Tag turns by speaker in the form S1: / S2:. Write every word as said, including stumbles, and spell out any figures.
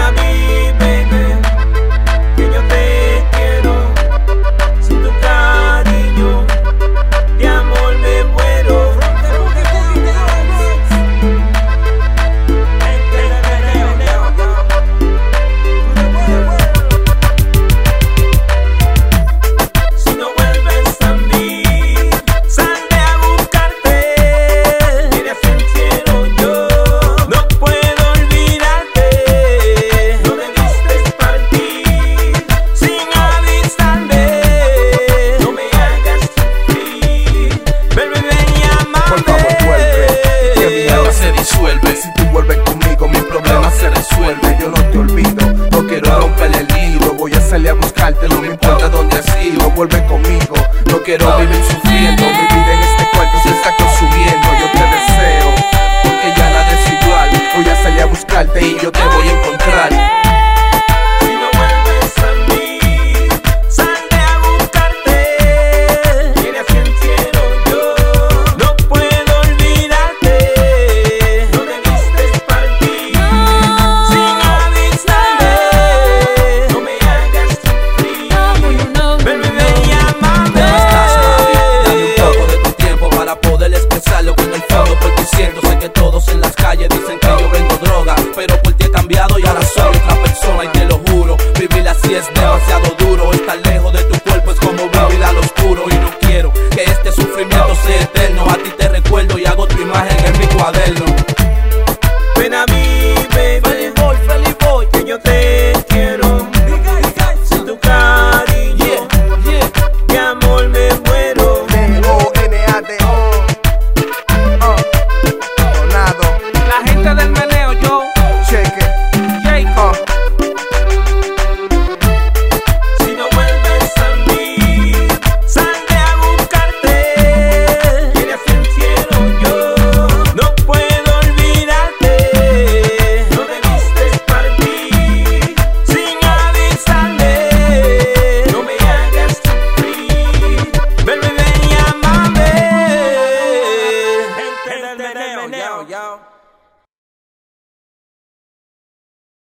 S1: a mí, baby, que yo te quiero. Sin tu cariño, de amor me muero. Si no vuelves a mí, saldré a buscarte. Eres sincero yo, no puedo olvidarte. No debiste partir sin avisarme. No me hagas sufrir, ven, ven, ven y amame.
S2: Por favor vuelve, que mi alma se disuelve. Si tú vuelves conmigo mi problema se resuelve. Yo no te olvido, no quiero romper el hilo. Voy a salir a buscarte, no me importa dónde has ido. Vuelve conmigo, no quiero vivir sufriendo.